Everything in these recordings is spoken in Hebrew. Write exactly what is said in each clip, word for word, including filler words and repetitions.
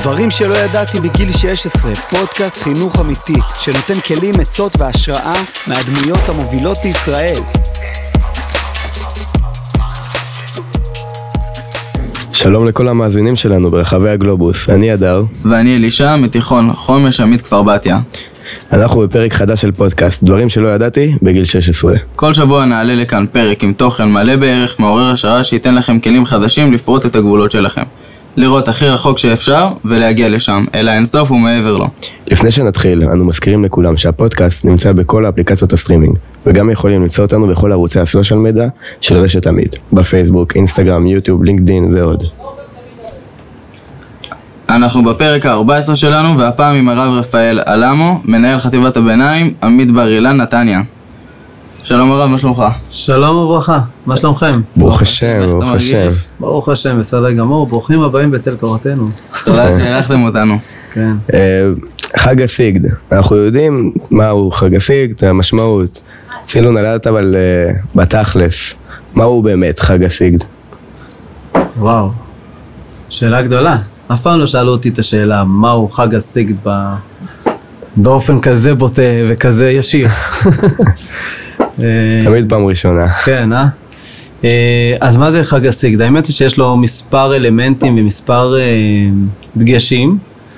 דברים שלא ידעתי בגיל שש עשרה, פודקאסט חינוך אמיתי, שנותן כלים, עצות והשראה מהדמויות המובילות בישראל. שלום לכל המאזינים שלנו ברחבי הגלובוס, אני אדר. ואני אלישע, מתיכון חומש עמית כפר בתיה. אנחנו בפרק חדש של פודקאסט, דברים שלא ידעתי בגיל שש עשרה. כל שבוע נעלה לכאן פרק עם תוכן מלא בערך, מעורר השראה שייתן לכם כלים חדשים לפרוץ את הגבולות שלכם. לראות הכי רחוק שאפשר ולהגיע לשם, אלא אינסוף ומעבר לו. לפני שנתחיל, אנו מזכירים לכולם שהפודקאסט נמצא בכל האפליקציות הסטרימינג, וגם יכולים למצוא אותנו בכל ערוצי הסושיאל מדיה של רשת עמית, בפייסבוק, אינסטגרם, יוטיוב, לינקדין ועוד. אנחנו בפרק ה-ארבע עשרה שלנו, והפעם עם הרב רפאל אלמו, מנהל חטיבת הביניים, עמית בר אילן, נתניה. שלום הרב, מה שלומך? שלום וברכה, מה שלומכם? ברוך השם, ברוך השם. ברוך השם, בסדר גמור, ברוכים הבאים בצל קורתנו. תודה שהערכתם אותנו. כן. חג הסיגד, אנחנו יודעים מהו חג הסיגד, המשמעות. צילו נלדת אבל בתכלס, מהו באמת חג הסיגד? וואו, שאלה גדולה. אף פעם לא שאלו אותי את השאלה, מהו חג הסיגד באופן כזה בוטה וכזה ישיר. תמיד פעם ראשונה. כן, אה? אז מה זה חג הסיגד? האמת היא שיש לו מספר אלמנטים ומספר דגשים,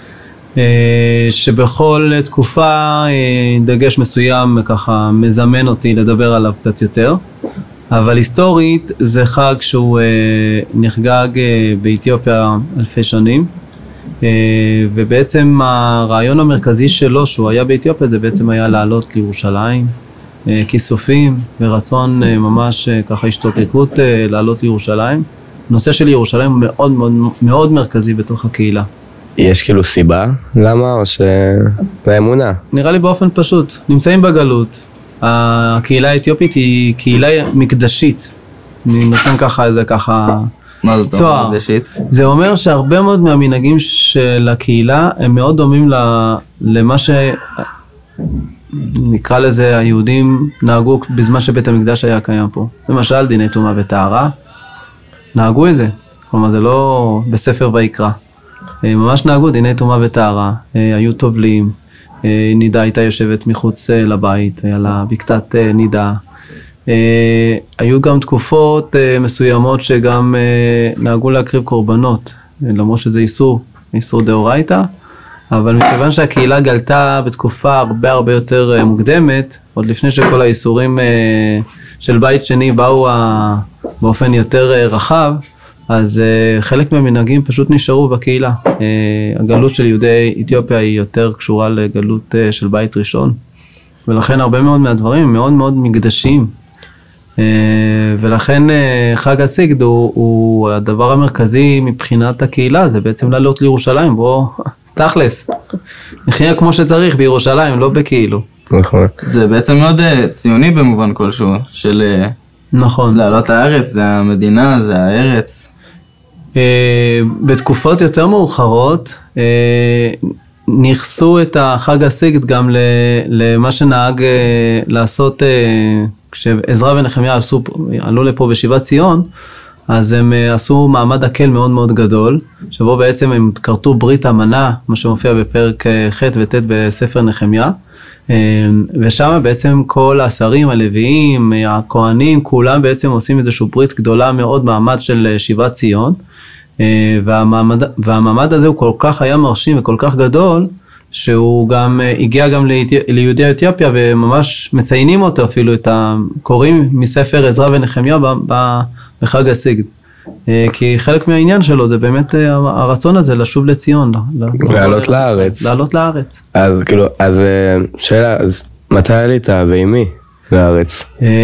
שבכל תקופה דגש מסוים ככה מזמן אותי לדבר עליו קצת יותר. אבל היסטורית זה חג שהוא נחגג באתיופיה אלפי שנים, ובעצם הרעיון המרכזי שלו שהוא היה באתיופיה זה בעצם היה לעלות לירושלים, כיסופים ורצון ממש ככה השתוקקות לעלות לירושלים. הנושא של ירושלים הוא מאוד מאוד מאוד מרכזי בתוך הקהילה. יש כאילו סיבה למה או שזה אמונה? נראה לי באופן פשוט, נמצאים בגלות. הקהילה האתיופית היא קהילה מקדשית. אני נותן ככה איזה ככה מה זאת אומרת מקדשית? זה אומר שהרבה מאוד מהמנהגים של הקהילה הם מאוד דומים למה שנקרא לזה היהודים נהגו בזמן שבית המקדש היה קיים פה. למשל דיני טומאה וטהרה, נהגו את זה. כלומר זה לא בספר ויקרא. ממש נהגו דיני טומאה וטהרה, היו טובלים. נידה הייתה יושבת מחוץ לבית, היה לה בקתת נידה. היו גם תקופות מסוימות שגם נהגו להקריב קורבנות, למרות שזה איסור, איסור דאורייתא, אבל מכיוון שהקהילה גלתה בתקופה הרבה הרבה יותר מוקדמת, עוד לפני שכל האיסורים של בית שני באו באופן יותר רחב, אז uh, חלק מהמנהגים פשוט נשארו בקהילה. Uh, הגלות של יהודי אתיופיה היא יותר קשורה לגלות uh, של בית ראשון, ולכן הרבה מאוד מהדברים מאוד מאוד מקדשים. Uh, ולכן uh, חג הסיגד הוא, הוא הדבר המרכזי מבחינת הקהילה, זה בעצם לעלות לירושלים, בוא תכלס, נחיה כמו שצריך בירושלים, לא בכאילו. נכון. זה בעצם מאוד uh, ציוני במובן כלשהו, של uh, נכון. לעלות לארץ, זה המדינה, זה הארץ. בתקופות יותר מאוחרות נכסו את החג הסיגד גם למה שנהג לעשות כשעזרא ונחמיה עלו לפה בשיבת ציון, אז הם עשו מעמד הקל מאוד מאוד גדול, שבו בעצם הם קרתו ברית אמנה, מה שמופיע בפרק ח' ות' בספר נחמיה, ושם בעצם כל השרים, הלוויים, הכהנים, כולם בעצם עושים איזושהי ברית גדולה מאוד, מעמד של שיבת ציון, והמעמד, והמעמד הזה הוא כל כך היה מרשים וכל כך גדול, שהוא גם הגיע גם ליהודי אתיופיה, וממש מציינים אותו אפילו, את הקוראים מספר עזרא ונחמיה בחג הסיגד. כי חלק מהעניין שלו זה באמת הרצון הזה לשוב לציון. לעלות לארץ. לעלות לארץ. אז כאילו, אז שאלה, אז מתי עלית ועם מי לארץ?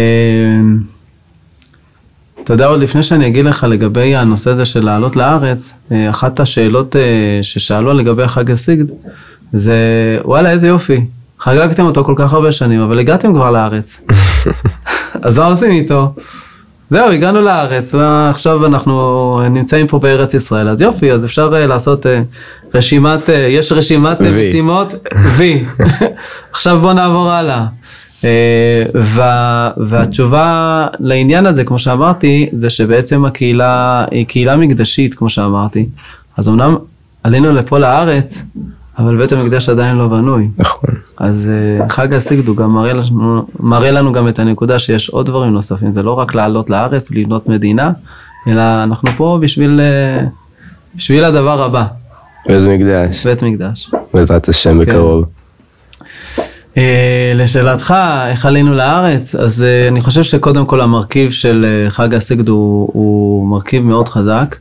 אתה יודע, עוד לפני שאני אגיד לך לגבי הנושא הזה של לעלות לארץ, אחת השאלות ששאלו לגבי החג הסיגד, זה וואלה איזה יופי, חגגתם אותו כל כך הרבה שנים, אבל הגעתם כבר לארץ. אז מה עושים איתו? זהו, הגענו לארץ, ועכשיו אנחנו נמצאים פה בארץ ישראל, אז יופי, אז אפשר לעשות רשימת, יש רשימת משימות, וי. עכשיו בוא נעבור הלאה. והתשובה לעניין הזה, כמו שאמרתי, זה שבעצם הקהילה היא קהילה מקדשית, כמו שאמרתי. אז אמנם עלינו לפה לארץ, אבל בית המקדש עדיין לא בנוי. נכון. אז חג הסיגדו גם מראה לנו, מראה לנו גם את הנקודה שיש עוד דברים נוספים, זה לא רק לעלות לארץ, לבנות מדינה, אלא אנחנו פה בשביל, בשביל הדבר הבא. בית מקדש. בית מקדש. בעזרת השם בקרוב. לשאלתך, איך עלינו לארץ? אז אני חושב שקודם כל המרכיב של חג הסיגדו הוא מרכיב מאוד חזק.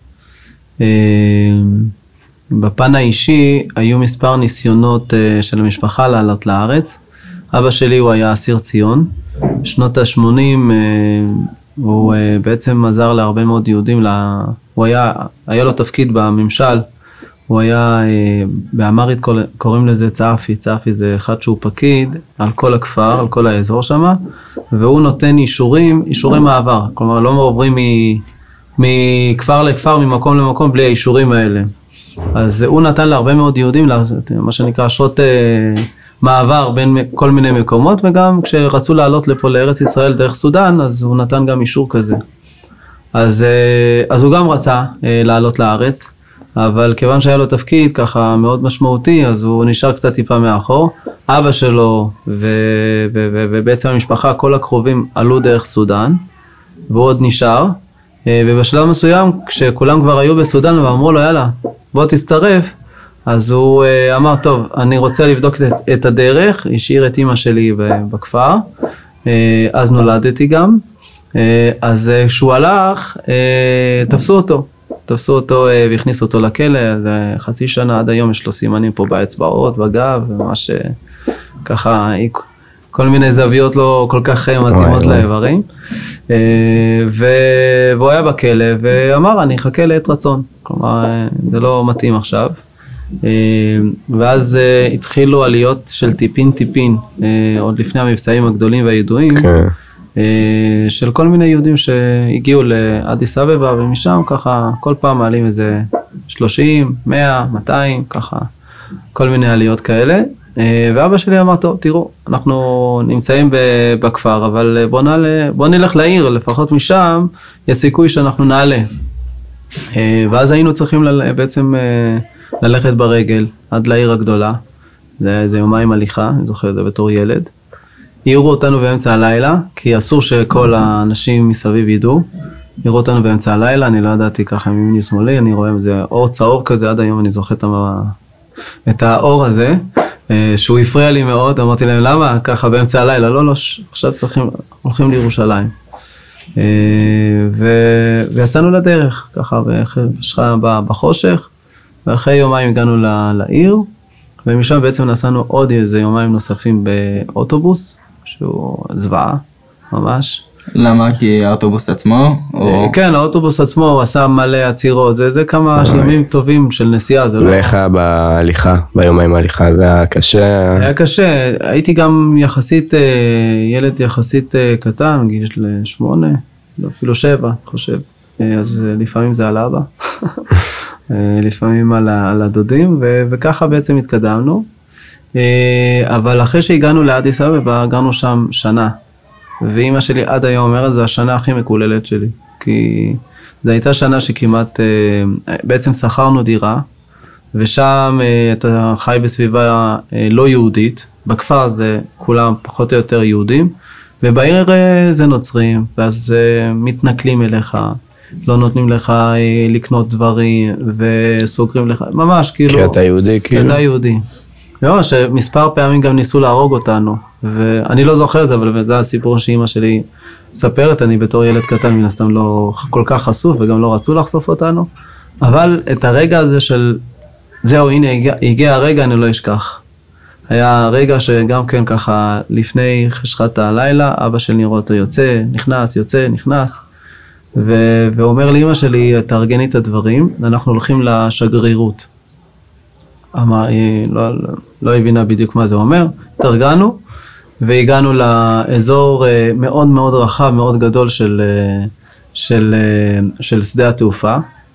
בפן האישי היו מספר ניסיונות של המשפחה לעלות לארץ. אבא שלי הוא היה אסיר ציון. בשנות ה-שמונים הוא בעצם עזר להרבה מאוד יהודים. הוא היה, היה לו תפקיד בממשל. הוא היה, באמרית קוראים לזה צעפי. צעפי זה אחד שהוא פקיד על כל הכפר, על כל האזור שם. והוא נותן אישורים, אישורי מעבר. כלומר לא עוברים מכפר לכפר, ממקום למקום, בלי האישורים האלה. אז הוא נתן להרבה מאוד יהודים, מה שנקרא אשרות מעבר בין כל מיני מקומות, וגם כשרצו לעלות לפה לארץ ישראל דרך סודן, אז הוא נתן גם אישור כזה. אז, אז הוא גם רצה לעלות לארץ, אבל כיוון שהיה לו תפקיד ככה מאוד משמעותי, אז הוא נשאר קצת טיפה מאחור. אבא שלו ו, ו, ו, ובעצם המשפחה, כל הקרובים עלו דרך סודן, והוא עוד נשאר. ובשלב מסוים, כשכולם כבר היו בסודן ואמרו לו, יאללה, בוא תצטרף, אז הוא אמר, טוב, אני רוצה לבדוק את, את הדרך, השאיר את אמא שלי בכפר, אז נולדתי גם, אז כשהוא הלך, תפסו אותו, תפסו אותו והכניסו אותו לכלא, חצי שנה עד היום יש לו סימנים פה באצבעות, בגב, ממש ככה, כל מיני זוויות לא כל כך מתאימות לאיברים, והוא היה בכלא ואמר אני אחכה לעת רצון, כלומר זה לא מתאים עכשיו, ואז התחילו עליות של טיפין טיפין, עוד לפני המבצעים הגדולים והידועים, של כל מיני יהודים שהגיעו לאדיס אבבה, ומשם ככה כל פעם מעלים איזה שלושים, מאה, מאתיים, ככה כל מיני עליות כאלה. ואבא שלי אמר, טוב, תראו, אנחנו נמצאים בכפר, אבל בוא, נעלה, בוא נלך לעיר, לפחות משם יש סיכוי שאנחנו נעלה. ואז היינו צריכים ל, בעצם ללכת ברגל עד לעיר הגדולה, זה, זה יומיים הליכה, אני זוכר את זה בתור ילד. העירו אותנו באמצע הלילה, כי אסור שכל האנשים מסביב ידעו. העירו אותנו באמצע הלילה, אני לא ידעתי ככה מימיני שמאלי, אני רואה איזה אור צהוב כזה, עד היום אני זוכר את האור הזה. שהוא הפריע לי מאוד, אמרתי להם, למה? ככה באמצע הלילה, לא, לא, עכשיו צריכים, הולכים לירושלים. ו... ויצאנו לדרך, ככה בחושך, ואחרי יומיים הגענו לעיר, ומשם בעצם נסענו עוד איזה יומיים נוספים באוטובוס, שהוא זוועה, ממש. למה? כי האוטובוס עצמו? או... כן, האוטובוס עצמו, הוא עשה מלא עצירות, זה, זה כמה ימים טובים של נסיעה, זה לא... ואיך היה בהליכה, ביומיים ההליכה, זה היה קשה? היה קשה, הייתי גם יחסית, ילד יחסית קטן, גיל שמונה, אפילו שבע, אני חושב, אז לפעמים זה על אבא, לפעמים על, על הדודים, ו, וככה בעצם התקדמנו, אבל אחרי שהגענו לאדיס אבבה, גרנו שם שנה, ואמא שלי עד היום אומרת, זו השנה הכי מקוללת שלי, כי זו הייתה שנה שכמעט, בעצם שכרנו דירה, ושם אתה חי בסביבה לא יהודית, בכפר זה כולם פחות או יותר יהודים, ובעיר זה נוצרים, ואז מתנכלים אליך, לא נותנים לך לקנות דברים, וסוגרים לך, ממש כאילו. כי אתה יהודי כאילו? אתה יהודי. ממש, מספר פעמים גם ניסו להרוג אותנו, ואני לא זוכר את זה, אבל זה הסיפור שאמא שלי ספרת, אני בתור ילד קטן מן הסתם לא כל כך חשוף, וגם לא רצו לחשוף אותנו, אבל את הרגע הזה של, זהו, הנה, הגיע, הגיע הרגע, אני לא אשכח. היה רגע שגם כן ככה, לפני חשכת הלילה, אבא שלי רואה אותו יוצא, נכנס, יוצא, נכנס, ו- ואומר לאמא שלי, תארגני את הדברים, אנחנו הולכים לשגרירות. אמר, היא לא, לא, לא הבינה בדיוק מה זה אומר, תרגענו, והגענו לאזור מאוד מאוד רחב, מאוד גדול של, של, של שדה התעופה,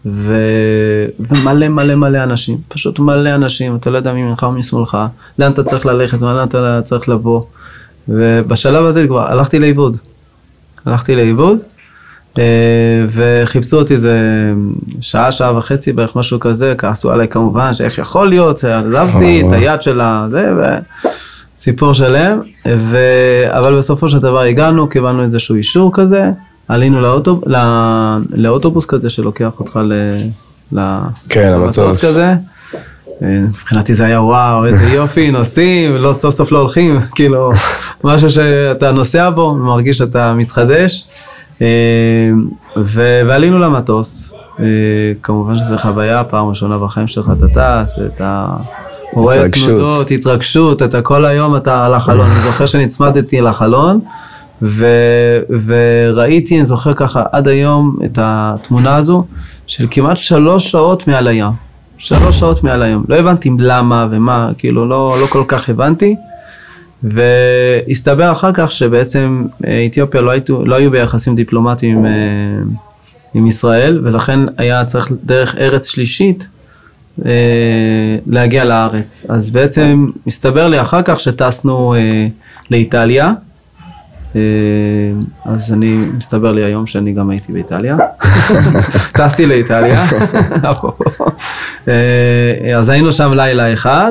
ומלא מלא מלא אנשים, פשוט מלא אנשים, אתה לא יודע ממך או משמאלך, לאן אתה צריך ללכת, לאן אתה צריך לבוא, ובשלב הזה כבר הלכתי לאיבוד, הלכתי לאיבוד, וחיפשו אותי זה שעה, שעה וחצי, בערך משהו כזה, כעסו עליי כמובן, שאיך יכול להיות, עזבתי את היד שלה, זה, וסיפור שלם, ו... אבל בסופו של דבר הגענו, קיבלנו איזשהו אישור כזה, עלינו לאוטוב... לא... לאוטובוס כזה שלוקח אותך ל... כן, למטוס כזה, מבחינתי זה היה וואו, איזה יופי, נוסעים, לא סוף סוף לא הולכים, כאילו, משהו שאתה נוסע בו, מרגיש שאתה מתחדש, ו... ועלינו למטוס, כמובן שזו חוויה, פעם ראשונה בחיים שלך אתה טס, אתה רואה תנודות, התרגשות, אתה כל היום אתה על החלון, אני זוכר שנצמדתי לחלון, ו... וראיתי, אני זוכר ככה עד היום את התמונה הזו, של כמעט שלוש שעות מעל הים, שלוש שעות מעל הים, לא הבנתי למה ומה, כאילו לא, לא כל כך הבנתי, והסתבר אחר כך שבעצם אתיופיה לא, היית, לא היו ביחסים דיפלומטיים עם, עם ישראל, ולכן היה צריך דרך ארץ שלישית להגיע לארץ. אז בעצם הסתבר לי אחר כך שטסנו לאיטליה, אז אני, מסתבר לי היום שאני גם הייתי באיטליה, טסתי לאיטליה, אז היינו שם לילה אחד,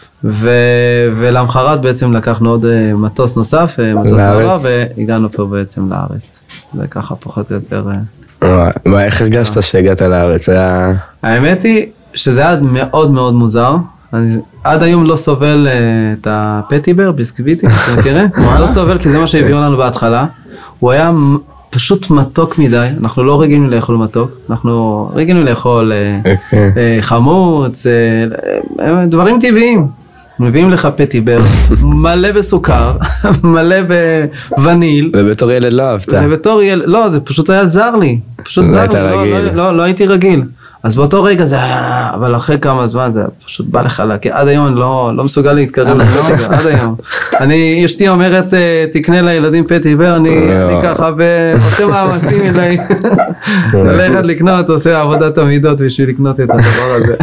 ולמחרת בעצם לקחנו עוד מטוס נוסף, מטוס מעבר, והגענו פה בעצם לארץ. זה ככה פחות או יותר. מה, איך הרגשת שהגעת לארץ? האמת היא שזה היה מאוד מאוד מוזר. אני עד היום לא סובל את הפטיבר, ביסקוויטי, אתה מכירה? לא סובל כי זה מה שהביאו לנו בהתחלה. הוא היה פשוט מתוק מדי, אנחנו לא רגילים לאכול מתוק, אנחנו רגילים לאכול חמוץ, דברים טבעיים. מביאים לך פטיבר, מלא בסוכר, מלא בווניל. ובתור ילד לא אהבת. ובתור ילד, לא, זה פשוט היה זר לי. פשוט זר לי, לא, לא, לא, לא הייתי רגיל. אז באותו רגע זה היה, אבל אחרי כמה זמן זה פשוט בא לך לה, כי עד היום לא, לא מסוגל להתקרב לפטיבר, עד היום. אני, אשתי אומרת, תקנה לילדים פטיבר, אני, אני ככה עושה מאמצים אליי, ללכת לקנות, עושה עבודת המידות בשביל לקנות את הדבר הזה.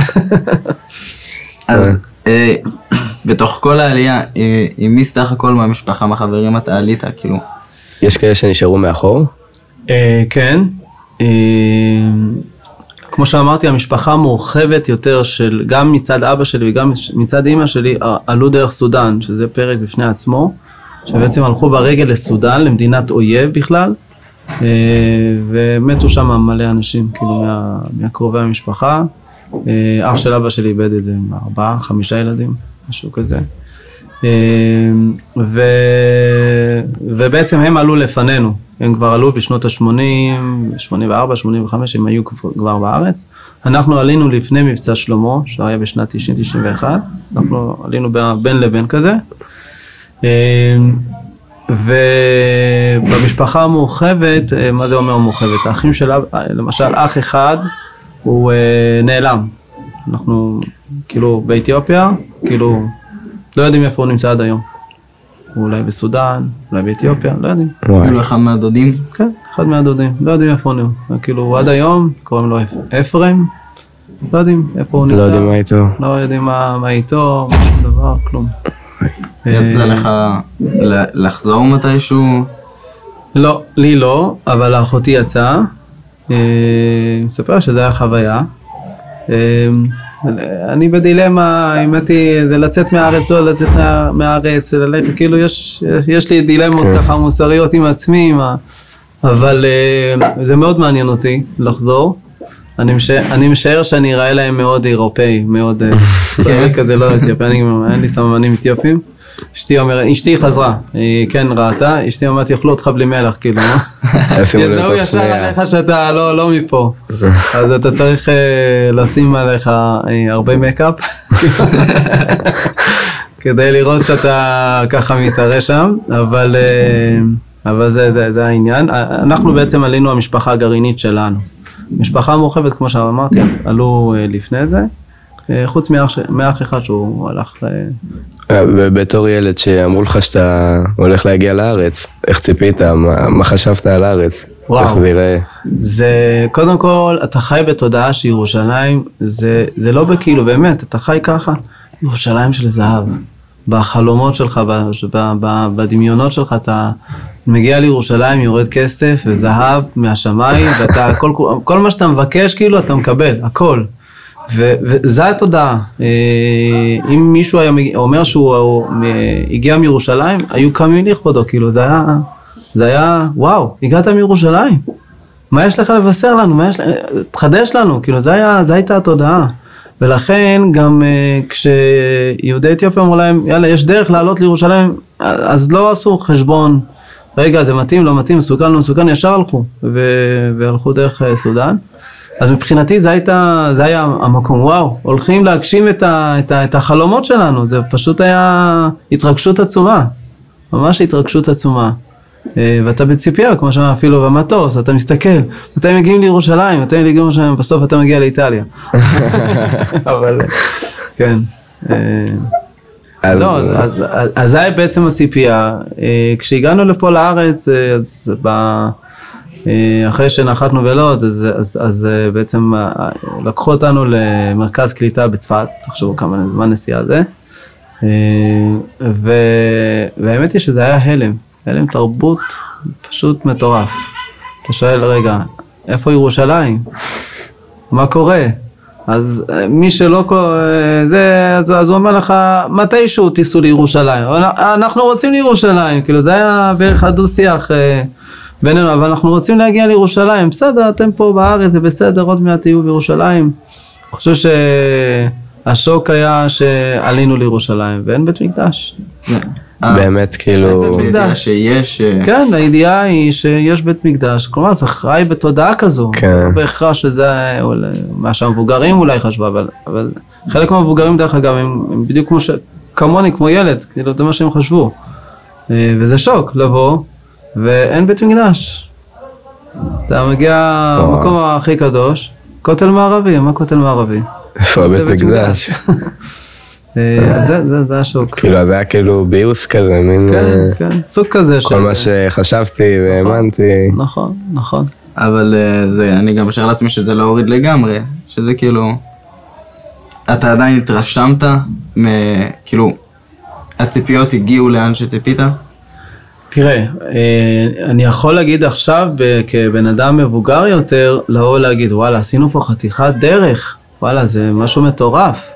אז בתוך כל העלייה, עם מי סך הכל מהמשפחה, מהחברים אתה עלית, כאילו? יש כאלה שנשארו מאחור? כן. כמו שאמרתי, המשפחה מורחבת יותר של, גם מצד אבא שלי וגם מצד אמא שלי, עלו דרך סודן, שזה פרק בפני עצמו, שבעצם הלכו ברגל לסודן, למדינת אויב בכלל, ומתו שם מלא אנשים, כאילו מהקרובי המשפחה. אח של אבא שלי איבד את זה, ארבעה, חמישה ילדים, משהו כזה. ו... ובעצם הם עלו לפנינו, הם כבר עלו בשנות ה-שמונים, שמונים וארבע, שמונים וחמש, הם היו כבר בארץ. אנחנו עלינו לפני מבצע שלמה, שהיה בשנת תשעים תשעים ואחת, אנחנו עלינו בין לבין כזה. ובמשפחה המורחבת, מה זה אומר מורחבת? האחים של, למשל אח אחד, הוא נעלם. אנחנו כאילו באתיופיה, כאילו לא יודעים איפה הוא נמצא עד היום. הוא אולי בסודן, אולי באתיופיה, לא יודעים. כאילו אחד מהדודים? כן, אחד מהדודים, לא יודעים איפה הוא נמצא. כאילו עד היום, קוראים לו אפרים, לא יודעים איפה הוא נמצא. לא יודעים מה איתו. לא יודעים מה איתו, משהו דבר, כלום. יצא לך לחזור מתישהו? לא, לי לא, אבל לאחותי יצאה. מספר שזה היה חוויה. אני בדילמה, האמתי, זה לצאת מהארץ, לא לצאת מהארץ, ללכת, כאילו יש, יש לי דילמות ככה מוסריות עם עצמי, אבל זה מאוד מעניין אותי לחזור. אני משער, אני משער שאני אראה להם מאוד אירופאי, מאוד סטורי כזה, לא אתיופי, אין לי סממנים אתיופיים. אשתי אומרת, אשתי חזרה, היא כן ראתה, אשתי אומרת, יאכלו אותך בלי מלח, כאילו, יזהו ישר עליך שאתה לא, לא מפה, אז אתה צריך לשים עליך הרבה מקאפ, כדי לראות שאתה ככה מתארה שם, אבל, אבל זה, זה, זה העניין. אנחנו בעצם עלינו המשפחה הגרעינית שלנו, משפחה מורחבת, כמו שאמרתי, עלו לפני זה, חוץ מאח אחד שהוא הלך ל... ובתור ילד שאמרו לך שאתה הולך להגיע לארץ, איך ציפית? מה, מה חשבת על הארץ? וואו, איך זה יראה? זה, קודם כל, אתה חי בתודעה שירושלים, זה, זה לא בכאילו, באמת, אתה חי ככה, ירושלים של זהב, בחלומות שלך, ב, ב, ב, בדמיונות שלך, אתה מגיע לירושלים, יורד כסף וזהב מהשמיים, ואתה, כל, כל מה שאתה מבקש, כאילו, אתה מקבל, הכל. ו, וזה התודעה. אם מישהו היה אומר שהוא הגיע מירושלים, היו קמים לכבודו, כאילו, זה היה, זה היה, וואו, הגעת מירושלים. מה יש לך לבשר לנו? מה יש, תחדש לנו, כאילו, זה היה, זה הייתה התודעה. ולכן גם uh, כשיהודי אתיופיה אמרו להם, יאללה, יש דרך לעלות לירושלים, אז לא עשו חשבון, רגע, זה מתאים, לא מתאים, מסוכן, לא מסוכן, ישר הלכו, ו- והלכו דרך uh, סודן. אז מבחינתי זה, הייתה, זה היה המקום, וואו, הולכים להגשים את, ה- את, ה- את החלומות שלנו, זה פשוט היה התרגשות עצומה, ממש התרגשות עצומה. ואתה בציפייה, כמו שאמר אפילו במטוס, אתה מסתכל, מתי מגיעים לירושלים, מתי מגיעים לירושלים, בסוף אתה מגיע לאיטליה. אבל, כן. אז זה היה בעצם הציפייה. כשהגענו לפה לארץ, אז אחרי שנחתנו בלוד, אז בעצם לקחו אותנו למרכז קליטה בצפת, תחשבו כמה זמן נסיעה זה, והאמת היא שזה היה הלם. הלם תרבות פשוט מטורף. אתה שואל, רגע, איפה ירושלים? מה קורה? אז מי שלא, זה, אז, אז הוא אומר לך, מתישהו תיסעו לירושלים? אנחנו רוצים לירושלים, כאילו זה היה בערך הדו-שיח בינינו, אבל אנחנו רוצים להגיע לירושלים. בסדר, אתם פה בארץ, זה בסדר, עוד מעט תהיו בירושלים. אני חושב שהשוק היה שעלינו לירושלים, ואין בית מקדש. באמת כאילו... הידיעה שיש... כן, הידיעה היא שיש בית מקדש, כלומר זה חי בתודעה כזו, לא בהכרח שזה, מה שהמבוגרים אולי חשבו, אבל חלק מהמבוגרים דרך אגב הם בדיוק כמו ש... כמוני, כמו ילד, כאילו זה מה שהם חשבו, וזה שוק לבוא, ואין בית מקדש. אתה מגיע למקום הכי קדוש, כותל מערבי, מה כותל מערבי? איפה הבית מקדש? זה, זה השוק. כאילו, זה היה כאילו ביוס כזה, מין... כן, כן, סוג כזה. כל מה שחשבתי והאמנתי. נכון, נכון. אבל זה, אני גם משאר לעצמי שזה לא הוריד לגמרי, שזה כאילו... אתה עדיין התרשמת, כאילו, הציפיות הגיעו לאן שציפית? תראה, אני יכול להגיד עכשיו, כבן אדם מבוגר יותר, לא להגיד, וואלה, עשינו פה חתיכת דרך, וואלה, זה משהו מטורף.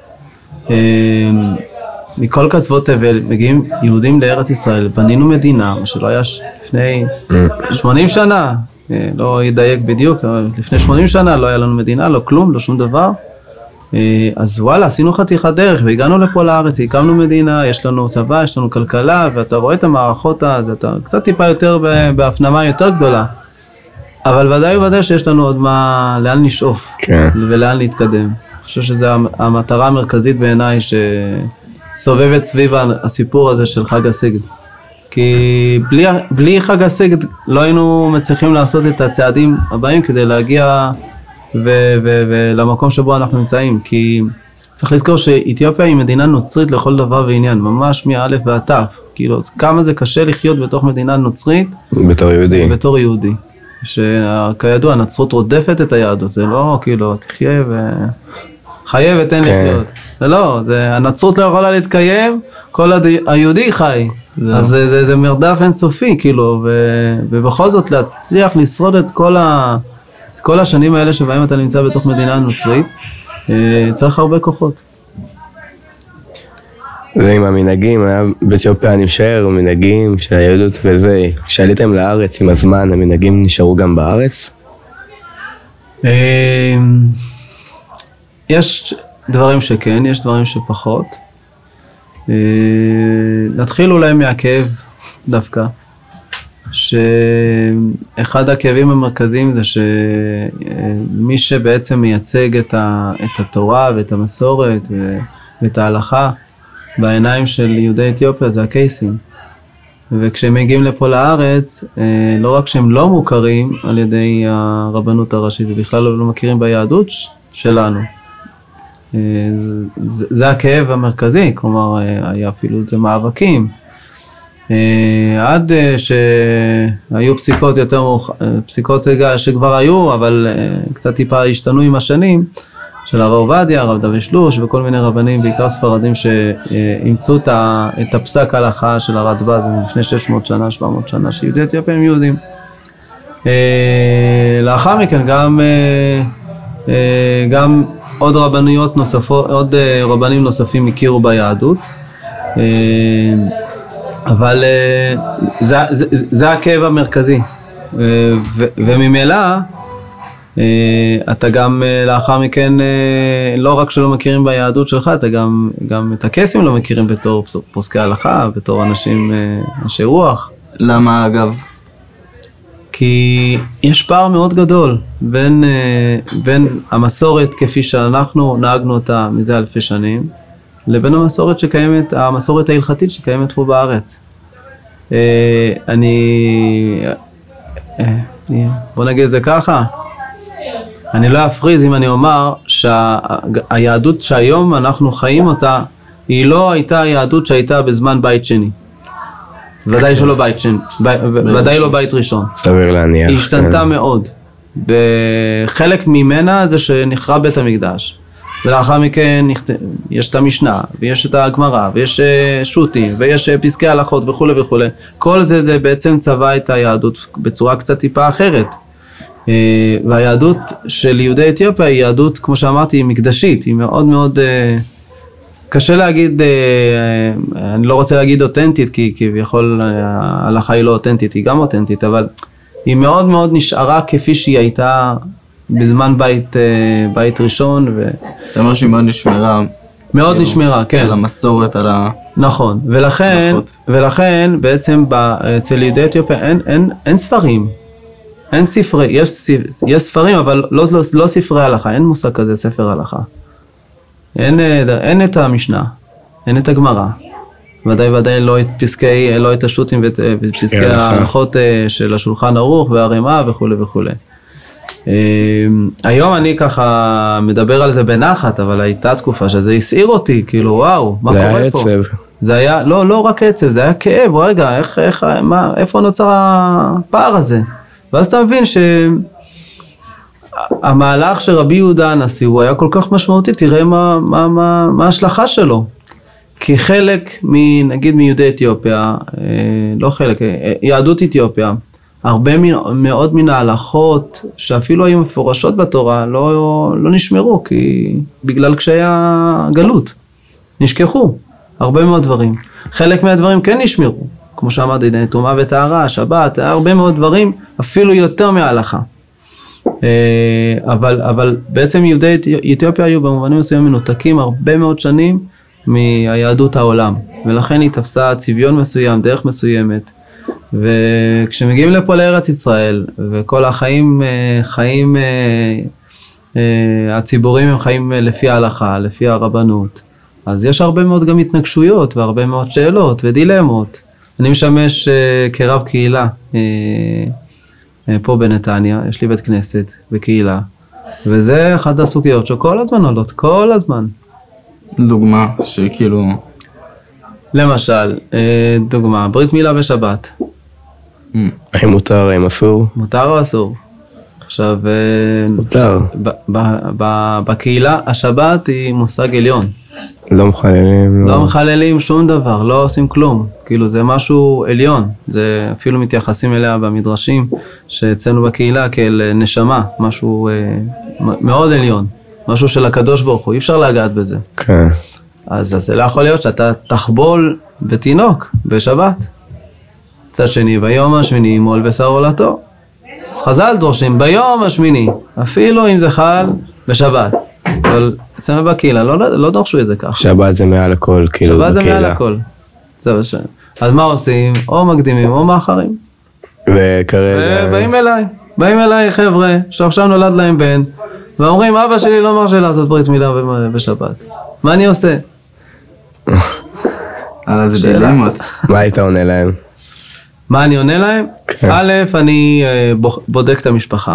מכל קצוות תבל מגיעים יהודים לארץ ישראל, בנינו מדינה, מה שלא היה לפני שמונים שנה, לא ידייק בדיוק, אבל לפני שמונים שנה לא היה לנו מדינה, לא כלום, לא שום דבר. אז וואלה, עשינו חתיכת דרך והגענו לפה לארץ, הקמנו מדינה, יש לנו צבא, יש לנו כלכלה, ואתה רואה את המערכות, אז אתה קצת טיפה יותר בהפנמה יותר גדולה. אבל ודאי וודאי שיש לנו עוד מה, לאן נשאוף, כן. ולאן להתקדם. אני חושב שזו המטרה המרכזית בעיניי שסובבת סביב הסיפור הזה של חג הסיגד. כי בלי, בלי חג הסיגד לא היינו מצליחים לעשות את הצעדים הבאים כדי להגיע ו- ו- ולמקום שבו אנחנו נמצאים. כי צריך לזכור שאתיופיה היא מדינה נוצרית לכל דבר ועניין, ממש מאלף ועד תף. כאילו, כמה זה קשה לחיות בתוך מדינה נוצרית. בתור יהודי. בתור יהודי. שכידוע, הנצרות רודפת את היהדות, זה לא כאילו, תחיה ו... חיה ותן כן. לחיות. זה לא, זה, הנצרות לא יכולה להתקיים, כל הד... היהודי חי. זה אז זה, זה, זה מרדף אינסופי, כאילו, ו... ובכל זאת להצליח לשרוד את כל, ה... את כל השנים האלה שבהם אתה נמצא בתוך מדינה נוצרית, צריך הרבה כוחות. ועם המנהגים, היה באתיופיה נשאר מנהגים של היהדות וזה, כשעליתם לארץ עם הזמן, המנהגים נשארו גם בארץ? יש דברים שכן, יש דברים שפחות. נתחיל אולי מהכאב דווקא, שאחד הכאבים המרכזיים זה שמי שבעצם מייצג את התורה ואת המסורת ואת ההלכה, בעיניים של יהודי אתיופיה זה הקייסים. וכשהם מגיעים לפה לארץ, לא רק שהם לא מוכרים על ידי הרבנות הראשית, זה בכלל לא מכירים ביהדות שלנו. זה, זה הכאב המרכזי, כלומר היה אפילו זה מאבקים. עד שהיו פסיקות יותר, פסיקות שכבר היו, אבל קצת טיפה השתנו עם השנים, של הרב עובדיה, הרב דוד שלוש וכל מיני רבנים, בעיקר ספרדים שאימצו את הפסק ההלכה של הרדב"ז לפני שש מאות שנה, שבע מאות שנה, שיהודי אתיופיה הם יהודים. לאחר מכן גם, גם עוד רבניות נוספות, עוד רבנים נוספים הכירו ביהדות, אבל זה, זה, זה הכאב המרכזי, וממילא אתה גם לאחר מכן לא רק שלא מכירים ביהדות שלך, אתה גם, גם את הקייסים לא מכירים בתור פוסקי הלכה, בתור אנשים, אנשי רוח. למה אגב? כי יש פער מאוד גדול בין, בין המסורת כפי שאנחנו נהגנו אותה מזה אלפי שנים, לבין המסורת שקיימת, המסורת ההלכתית שקיימת פה בארץ. אני, בוא נגיד את זה ככה, אני לא אפריז אם אני אומר שהיהדות שהיום אנחנו חיים אותה, היא לא הייתה היהדות שהייתה בזמן בית שני. ודאי שלא בית שני, ודאי לא בית ראשון. סביר להניח. היא השתנתה מאוד. בחלק ממנה זה שנחרב בית המקדש. ולאחר מכן יש את המשנה, ויש את הגמרא, ויש שו"תים, ויש פסקי הלכות וכו' וכו'. כל זה זה בעצם צבע את היהדות בצורה קצת טיפה אחרת. והיהדות של יהודי אתיופיה היא יהדות, כמו שאמרתי, היא מקדשית, היא מאוד מאוד, קשה להגיד, אני לא רוצה להגיד אותנטית, כי כביכול ההלכה היא לא אותנטית, היא גם אותנטית, אבל היא מאוד מאוד נשארה כפי שהיא הייתה בזמן בית, בית ראשון. ו... אתה אומר שהיא מאוד נשמרה. מאוד נשמרה, כן. על המסורת, על ה... נכון, ולכן, ולכן בעצם אצל יהודי אתיופיה אין, אין, אין ספרים. אין ספרי, יש, יש ספרים, אבל לא, לא, לא ספרי הלכה, אין מושג כזה ספר הלכה. אין, אין את המשנה, אין את הגמרא. ודאי ודאי לא את פסקי, לא את השו"תים ופסקי ההלכות של השולחן ערוך והרמ"א וכו' וכו'. היום אני ככה מדבר על זה בנחת, אבל הייתה תקופה שזה הסעיר אותי, כאילו וואו, מה קורה פה? זה היה עצב. זה היה, לא, לא רק עצב, זה היה כאב, רגע, איך, איך, מה, איפה נוצר הפער הזה? ואז אתה מבין שהמהלך של רבי יהודה הנשיא הוא היה כל כך משמעותי, תראה מה, מה, מה, מה ההשלכה שלו. כי חלק נגיד מיהודי אתיופיה, לא חלק, יהדות אתיופיה, הרבה מאוד מן ההלכות שאפילו היו מפורשות בתורה לא, לא נשמרו, כי בגלל כשהיה גלות, נשכחו הרבה מאוד דברים. חלק מהדברים כן נשמרו. כמו שאמרתי, טומאה וטהרה, שבת, הרבה מאוד דברים, אפילו יותר מההלכה. אבל, אבל בעצם יהודי אתיופיה היו במובנים מסוים מנותקים הרבה מאוד שנים מהיהדות העולם, ולכן היא תפסה צביון מסוים, דרך מסוימת, וכשמגיעים לפה לארץ ישראל, וכל החיים, חיים, הציבורים הם חיים לפי ההלכה, לפי הרבנות, אז יש הרבה מאוד גם התנגשויות, והרבה מאוד שאלות ודילמות. אני משמש uh, כרב קהילה uh, uh, פה בנתניה, יש לי בית כנסת בקהילה, וזה אחת הסוגיות שכל הזמן עולות, כל הזמן. דוגמה שכאילו... למשל, uh, דוגמה, ברית מילה בשבת. Mm. האם מותר, האם אסור? מותר או אסור? עכשיו, מותר. ב- ב- ב- בקהילה השבת היא מושג עליון. לא מחללים. לא מחללים שום דבר, לא עושים כלום. כאילו זה משהו עליון, זה אפילו מתייחסים אליה במדרשים, שאצלנו בקהילה כאל נשמה, משהו אה, מאוד עליון, משהו של הקדוש ברוך הוא, אי אפשר להגעת בזה. כן. אז זה לא יכול להיות שאתה תחבול בתינוק בשבת. צד שני, ביום השמיני מול בשר עולתו. אז חז"ל דורשים ביום השמיני, אפילו אם זה חל בשבת. אבל אצלנו בקהילה לא, לא דורשו את זה ככה. שבת זה מעל הכל, כאילו שבת בקהילה. זה מעל הכל. זה בשם. אז מה עושים? או מקדימים או מאחרים. וכרגע... ובאים אליי, באים אליי חבר'ה שעכשיו נולד להם בן, ואומרים אבא שלי לא מרשה לעשות ברית מילה בשבת. מה אני עושה? אז זה דילמות. מה היית עונה להם? מה אני עונה להם? א', אני בודק את המשפחה.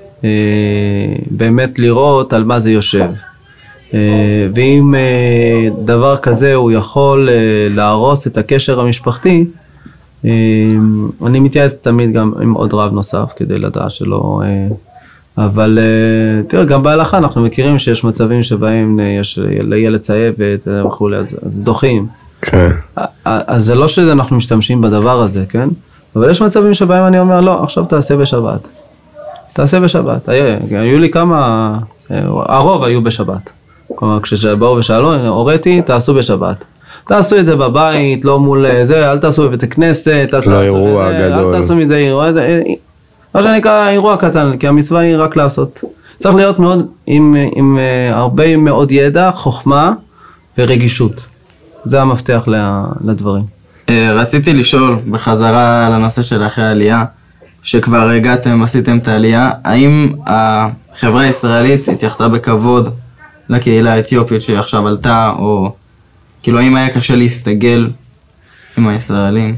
באמת לראות על מה זה יושב. ואם דבר כזה הוא יכול להרוס את הקשר המשפחתי, אני מתייעץ תמיד גם עם עוד רב נוסף כדי לדעת שלא אבל תראה, גם בהלכה אנחנו מכירים שיש מצבים שבהם יש לילד צהבת וכולי, אז, אז דוחים. כן. אז זה לא שאנחנו משתמשים בדבר הזה, כן? אבל יש מצבים שבהם אני אומר, לא, עכשיו תעשה בשבת. תעשה בשבת. היו, היו לי כמה, הרוב היו בשבת. כלומר, כשבאו ושאלו, הוריתי, תעשו בשבת. תעשו את זה בבית, לא מול זה, אל תעשו בבית הכנסת, לא אירוע גדול. אל תעשו מזה אירוע, מה שנקרא אירוע קטן, כי המצווה היא רק לעשות. צריך להיות מאוד, עם, עם הרבה מאוד ידע, חוכמה ורגישות. זה המפתח לדברים. רציתי לשאול בחזרה לנושא של אחרי העלייה, שכבר הגעתם, עשיתם את העלייה, האם החברה הישראלית התייחסה בכבוד לקהילה האתיופית שעכשיו עלתה, או כאילו האם היה קשה להסתגל עם הישראלים?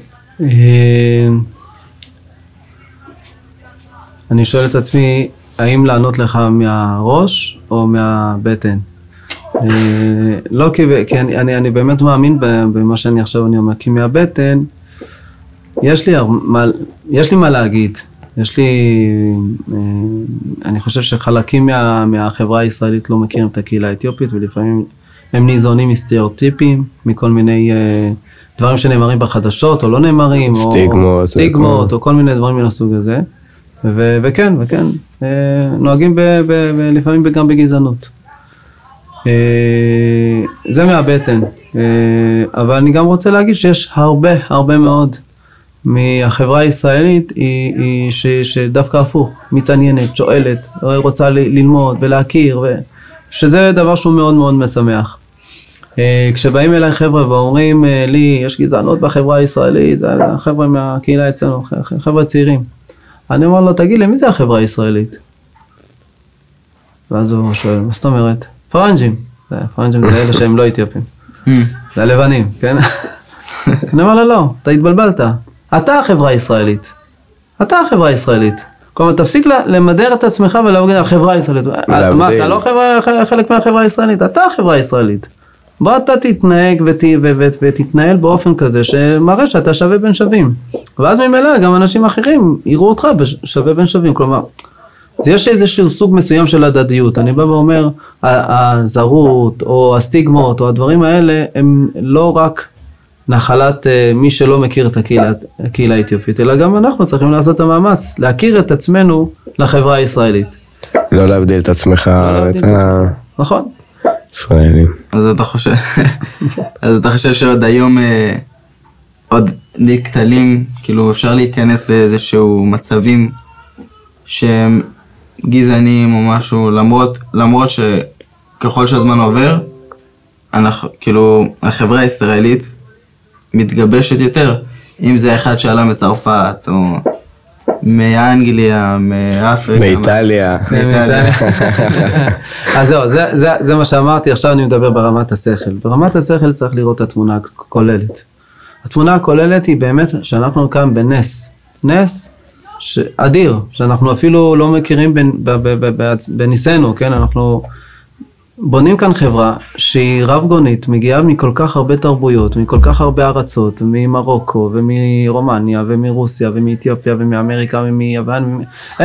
אני שואל את עצמי, האם לענות לך מהראש או מהבטן? לא, כי אני, אני באמת מאמין במה שאני עכשיו אני אומר, כי מהבטן יש לי, יש לי מה להגיד. יש לי, אני חושב שחלקים מה, מהחברה הישראלית לא מכירים את הקהילה האתיופית, ולפעמים הם ניזונים מסטריאוטיפים, מכל מיני דברים שנאמרים בחדשות או לא נאמרים, סטיגמות, או, סטיגמות, או כל מיני דברים מן הסוג הזה. ו- וכן, וכן, נוהגים ב- ב- ב- לפעמים גם בגזענות. זה מהבטן, אבל אני גם רוצה להגיד שיש הרבה, הרבה מאוד מהחברה הישראלית היא, היא ש- שדווקא הפוך, מתעניינת, שואלת, רוצה ל- ללמוד ולהכיר, ו- שזה דבר שהוא מאוד מאוד משמח. כשבאים אליי חבר'ה ואומרים לי, יש גזענות בחברה הישראלית, זה החבר'ה מהקהילה אצלנו, חבר'ה צעירים. אני אומר לו, תגיד לי, מי זה החברה הישראלית? ואז הוא שואל, מה זאת אומרת? פרנג'ים. פרנג'ים זה אלה שהם לא אתיופים. זה הלבנים, כן? אני אומר לו, לא, אתה התבלבלת. אתה החברה הישראלית. אתה החברה הישראלית. כלומר, תפסיק למדר את עצמך ולהגיד, החברה הישראלית. מה, אתה לא חלק מהחברה הישראלית? אתה החברה הישראלית. בוא אתה תתנהג ות, ות, ותתנהל באופן כזה שמראה שאתה שווה בין שווים. ואז ממילא גם אנשים אחרים יראו אותך שווה בין שווים. כלומר, יש איזשהו סוג מסוים של הדדיות. אני בא ואומר, הזרות או הסטיגמות או הדברים האלה הם לא רק נחלת מי שלא מכיר את הקהילה, הקהילה האתיופית, אלא גם אנחנו צריכים לעשות את המאמץ, להכיר את עצמנו לחברה הישראלית. לא להבדיל את עצמך. לא להבדיל את עצמך. נכון. ישראלים. אז אתה חושב, אז אתה חושב שעוד היום אה, עוד נקטלים, כאילו אפשר להיכנס לאיזשהו מצבים שהם גזעניים או משהו, למרות, למרות שככל שהזמן עובר, אנחנו, כאילו החברה הישראלית מתגבשת יותר, אם זה אחד שעלה מצרפת או מאנגליה, מאפריקה, מאיטליה. אז זהו, זה, זה, זה מה שאמרתי, עכשיו אני מדבר ברמת השכל. ברמת השכל צריך לראות את התמונה הכוללת. התמונה הכוללת היא באמת שאנחנו כאן בנס, נס אדיר, שאנחנו אפילו לא מכירים בניסנו, כן? אנחנו בונים כאן חברה שהיא רב גונית, מגיעה מכל כך הרבה תרבויות, מכל כך הרבה ארצות, ממרוקו ומרומניה ומרוסיה ומאתיופיה ומאמריקה ומיוון,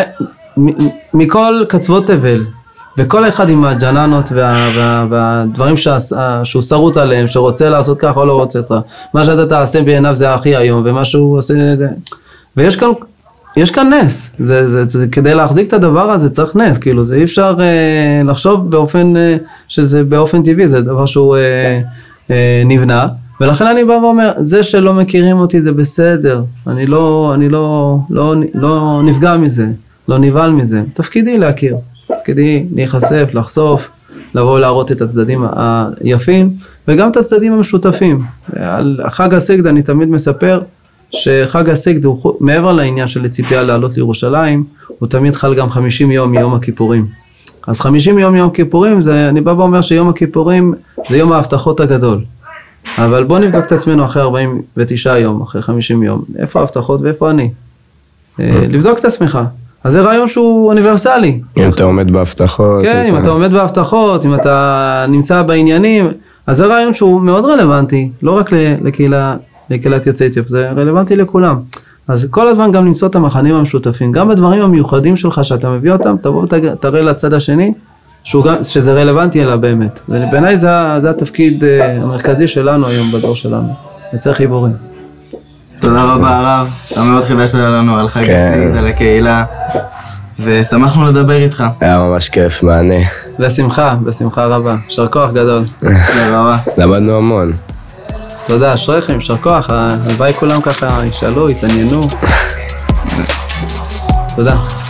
מכל קצוות תבל, וכל אחד עם הג'ננות וה, וה, והדברים שהוא שרוט עליהם, שרוצה לעשות כך או לא רוצה אותך, מה שאתה תעשה בעיניו זה הכי היום, ומה שהוא עושה זה, ויש כאן, יש כאן נס, זה, זה, זה, כדי להחזיק את הדבר הזה צריך נס, כאילו זה אי אפשר אה, לחשוב באופן, אה, שזה באופן טבעי, זה דבר שהוא אה, אה, נבנה, ולכן אני בא ואומר, זה שלא מכירים אותי זה בסדר, אני לא, אני לא, לא, לא נפגע מזה, לא נבהל מזה, תפקידי להכיר, תפקידי להיחשף, לחשוף, לבוא להראות את הצדדים היפים, וגם את הצדדים המשותפים. על חג הסיגד אני תמיד מספר, שחג הסיגד הוא מעבר לעניין של ציפייה לעלות לירושלים, הוא תמיד חל גם חמישים יום מיום הכיפורים. אז חמישים יום מיום כיפורים, זה, אני בא ואומר שיום הכיפורים זה יום ההבטחות הגדול. אבל בוא נבדוק את עצמנו אחרי ארבעים ותשעה יום, אחרי חמישים יום, איפה ההבטחות ואיפה אני? לבדוק את עצמך. אז זה רעיון שהוא אוניברסלי. אם אתה עומד בהבטחות. כן, אם אתה עומד בהבטחות, אם אתה נמצא בעניינים, אז זה רעיון שהוא מאוד רלוונטי, לא רק לקהילה, לקהילת יוצאי אתיופיה, זה רלוונטי לכולם. אז כל הזמן גם למצוא את המכנים המשותפים, גם בדברים המיוחדים שלך שאתה מביא אותם, תבוא ותראה לצד השני, גם, שזה רלוונטי אלא באמת. ובעיניי זה, זה התפקיד uh, המרכזי שלנו היום בדור שלנו, לצריך חיבורים. תודה רבה הרב, אתה מאוד חידשת לנו על חג הסיגד, על הקהילה, ושמחנו לדבר איתך. היה ממש כיף, מענה. בשמחה, בשמחה רבה, שר כוח גדול. תודה רבה. למדנו המון. תודה, אשריכם, שר כוח, הלוואי כולם ככה ישאלו, יתעניינו. תודה.